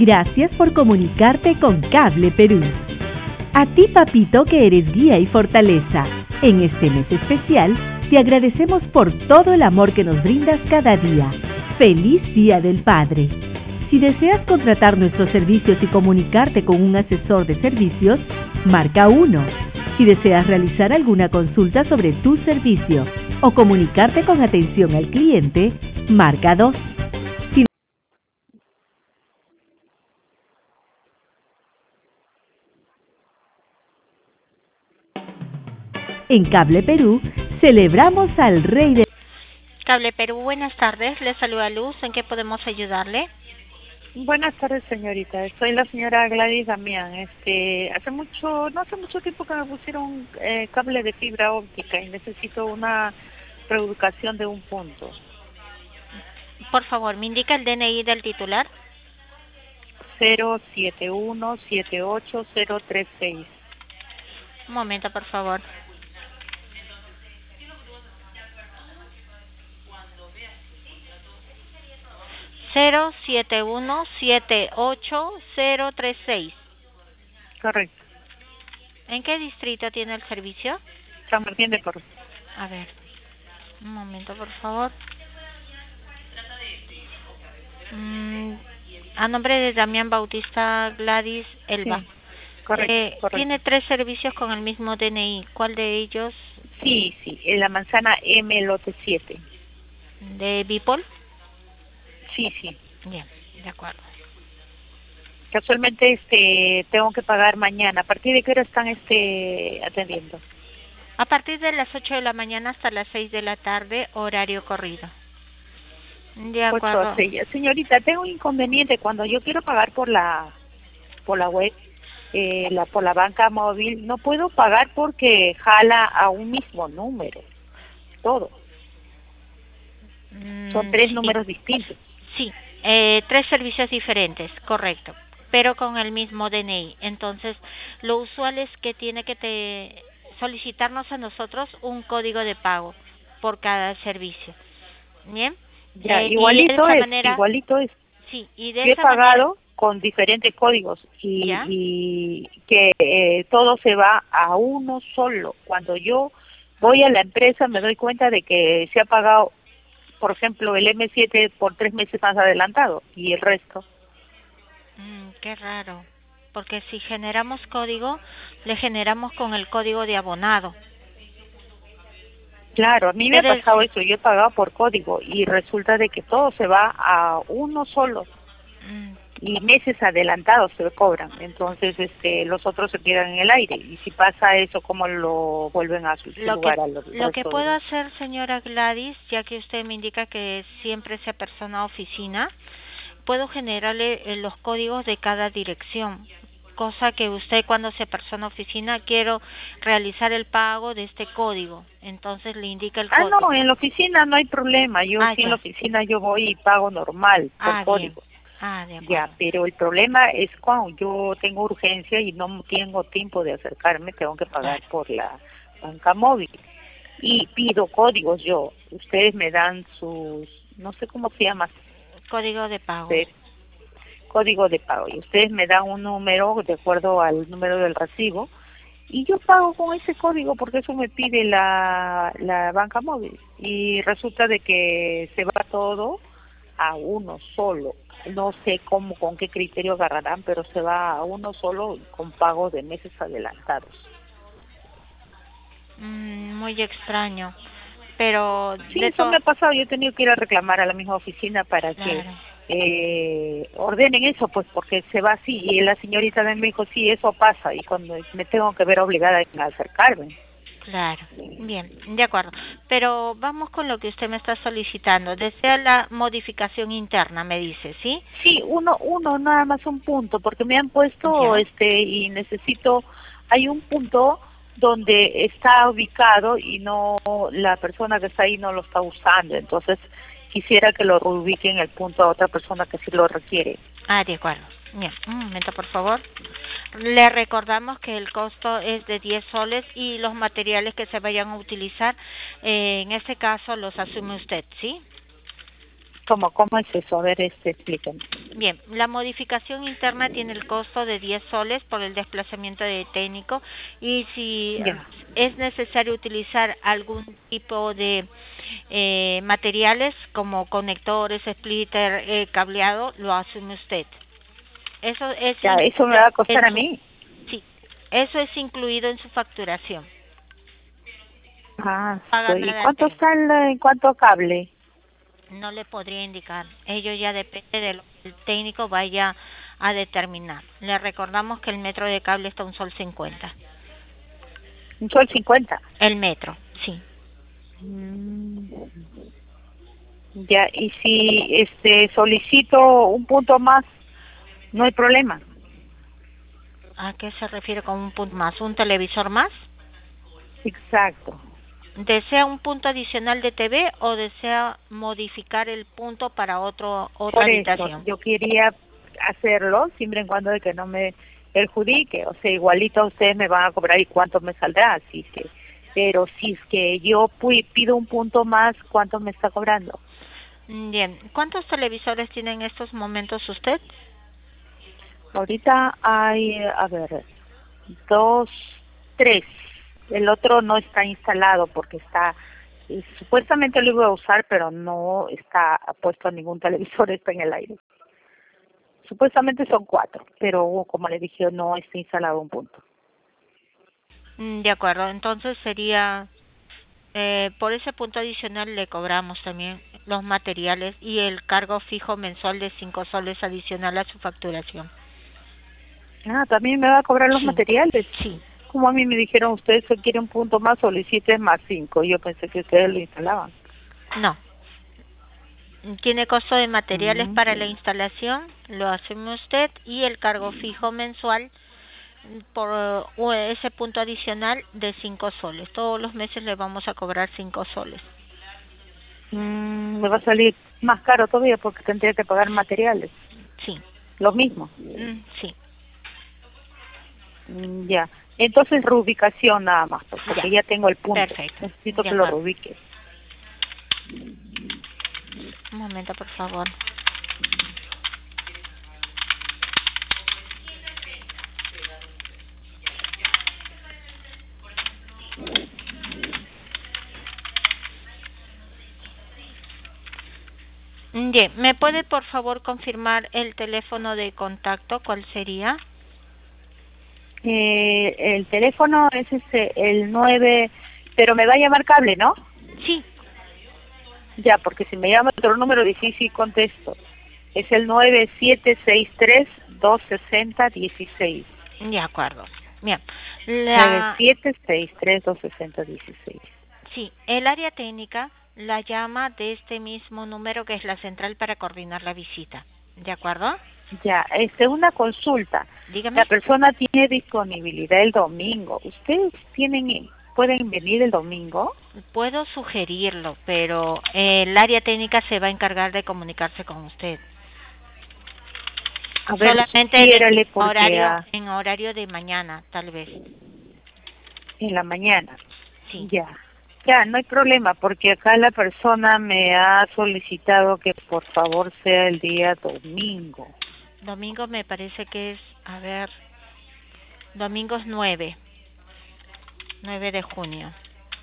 Gracias por comunicarte con Cable Perú. A ti, papito, que eres guía y fortaleza. En este mes especial, te agradecemos por todo el amor que nos brindas cada día. ¡Feliz Día del Padre! Si deseas contratar nuestros servicios y comunicarte con un asesor de servicios, marca 1. Si deseas realizar alguna consulta sobre tu servicio o comunicarte con atención al cliente, marca 2. En Cable Perú, celebramos al Rey de... Cable Perú, buenas tardes. Le saluda Luz. ¿En qué podemos ayudarle? Buenas tardes, señorita. Soy la señora Gladys Damián. No hace mucho tiempo que me pusieron cable de fibra óptica y necesito una reeducación de un punto. Por favor, ¿me indica el DNI del titular? 071780036. Un momento, por favor. Cero 7178036. Correcto. ¿En qué distrito tiene el servicio? San Martín de Porres. A ver, un momento, por favor. A nombre de Damián Bautista Gladys Elba. Sí, correcto. Tiene 3 servicios con el mismo DNI. ¿Cuál de ellos? Sí, en la manzana M, lote 7. ¿De Bipol? Sí. Bien, de acuerdo. Casualmente tengo que pagar mañana. ¿A partir de qué hora están atendiendo? A partir de las 8 de la mañana hasta las 6 de la tarde, horario corrido. De acuerdo. Señorita, tengo un inconveniente cuando yo quiero pagar por la web, por la banca móvil, no puedo pagar porque jala a un mismo número, todo. Son 3 números distintos. Sí, 3 servicios diferentes, correcto, pero con el mismo DNI. Entonces, lo usual es que tiene que solicitarnos a nosotros un código de pago por cada servicio. ¿Bien? Ya, igualito es. Sí, y de yo esa he pagado manera, con diferentes códigos y que todo se va a uno solo. Cuando yo voy a la empresa me doy cuenta de que se ha pagado, por ejemplo, el M7 por 3 meses más adelantado y el resto. Qué raro, porque si generamos código, le generamos con el código de abonado. Claro, a mí me ha pasado eso, yo he pagado por código y resulta de que todo se va a uno solo y meses adelantados se cobran, entonces los otros se quedan en el aire y si pasa eso, ¿cómo lo vuelven a su lugar? Lo que puedo hacer, señora Gladys, ya que usted me indica que siempre sea persona oficina, puedo generarle los códigos de cada dirección, cosa que usted cuando se persona oficina quiero realizar el pago de este código, entonces le indica el código. No, en la oficina no hay problema, en la oficina yo voy y pago normal por código. De acuerdo. Ya, pero el problema es cuando yo tengo urgencia y no tengo tiempo de acercarme, tengo que pagar por la banca móvil y pido códigos yo. Ustedes me dan sus, no sé cómo se llama. Código de pago. Código de pago y ustedes me dan un número de acuerdo al número del recibo y yo pago con ese código porque eso me pide la banca móvil y resulta de que se va todo a uno solo. No sé con qué criterio agarrarán, pero se va a uno solo con pago de meses adelantados. Muy extraño, pero... Sí, eso me ha pasado, yo he tenido que ir a reclamar a la misma oficina para que ordenen eso, pues porque se va así, y la señorita me dijo, sí, eso pasa, y cuando me tengo que ver obligada a acercarme. Claro, bien, de acuerdo. Pero vamos con lo que usted me está solicitando. Desea la modificación interna, me dice, ¿sí? Sí, uno nada más un punto, porque me han puesto y necesito, hay un punto donde está ubicado y no, la persona que está ahí no lo está usando, entonces quisiera que lo reubiquen el punto a otra persona que sí lo requiere. De acuerdo. Bien, un momento, por favor. Le recordamos que el costo es de 10 soles y los materiales que se vayan a utilizar, en este caso los asume usted, ¿sí? ¿Cómo es eso? A ver, explíquenme. Bien, la modificación interna tiene el costo de 10 soles por el desplazamiento de técnico y si Ya. es necesario utilizar algún tipo de materiales como conectores, splitter, cableado, lo asume usted. Eso es Ya, eso me va a costar a mí. sí, eso es incluido en su facturación. Ah, Paga ¿y nada cuánto técnico. sale en cuanto a cable? No le podría indicar. Ello ya depende de lo que el técnico vaya a determinar. Le recordamos que el metro de cable está a un sol 50. Un sol 50. El metro, sí. Mm, ya, y si solicito un punto más, no hay problema. ¿A qué se refiere con un punto más? ¿Un televisor más? Exacto. ¿Desea un punto adicional de TV o desea modificar el punto para otra Por eso, habitación? yo quería hacerlo siempre en cuando de que no me perjudique. O sea, igualito a ustedes me van a cobrar y cuánto me saldrá. Así que, pero si es que yo pido un punto más, ¿cuánto me está cobrando? Bien, ¿cuántos televisores tiene en estos momentos usted? Ahorita hay, a ver, 2, 3. El otro no está instalado porque está, supuestamente lo iba a usar, pero no está puesto ningún televisor, está en el aire. Supuestamente son 4, pero como le dije, no está instalado un punto. De acuerdo, entonces sería, por ese punto adicional le cobramos también los materiales y el cargo fijo mensual de 5 soles adicional a su facturación. Ah, también me va a cobrar los Sí, materiales. sí, Como a mí me dijeron, ustedes se quieren un punto más, soliciten más 5. Yo pensé que ustedes lo instalaban. no. Tiene costo de materiales Mm. para la instalación, lo asume usted y el cargo fijo mensual por ese punto adicional de 5 soles. Todos los meses le vamos a cobrar 5 soles. Me va a salir más caro todavía porque tendría que pagar materiales. Sí, Lo mismo. sí, Ya. Entonces reubicación nada más, pues, porque ya, ya tengo el punto. perfecto, Necesito de que lo acuerdo. reubique. Un momento, por favor. Bien, ¿me puede por favor confirmar el teléfono de contacto? ¿Cuál sería? El teléfono es el 9, pero me va a llamar cable, ¿no? Sí, Ya, porque si me llama otro número difícil contesto. Es el 9763-260-16. de acuerdo. Bien, 9763-260-16. sí, el área técnica la llama de este mismo número que es la central para coordinar la visita. ¿De acuerdo? Ya, una consulta. La Dígame. persona tiene disponibilidad el domingo. ¿Ustedes pueden venir el domingo? Puedo sugerirlo, pero el área técnica se va a encargar de comunicarse con usted. A ver, Solamente sugiérale porque en horario de mañana, tal vez. en la mañana. Sí. Ya. Ya, no hay problema, porque acá la persona me ha solicitado que por favor sea el día domingo. Domingo me parece que es, a ver, domingo es 9 de junio.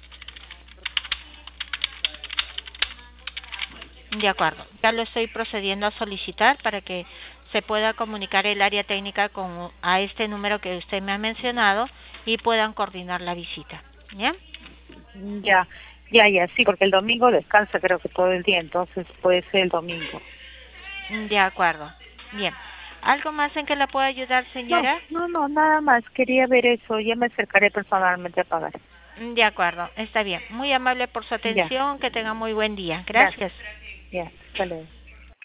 De acuerdo, ya lo estoy procediendo a solicitar para que se pueda comunicar el área técnica a este número que usted me ha mencionado y puedan coordinar la visita. ¿Bien? Ya, ya, sí, porque el domingo descansa creo que todo el día, entonces puede ser el domingo. De acuerdo. Bien. ¿Algo más en que la pueda ayudar, señora? No, nada más, quería ver eso, ya me acercaré personalmente a pagar. De acuerdo, está bien. Muy amable por su Ya, atención, que tenga muy buen día. gracias. Gracias. Ya, hasta luego.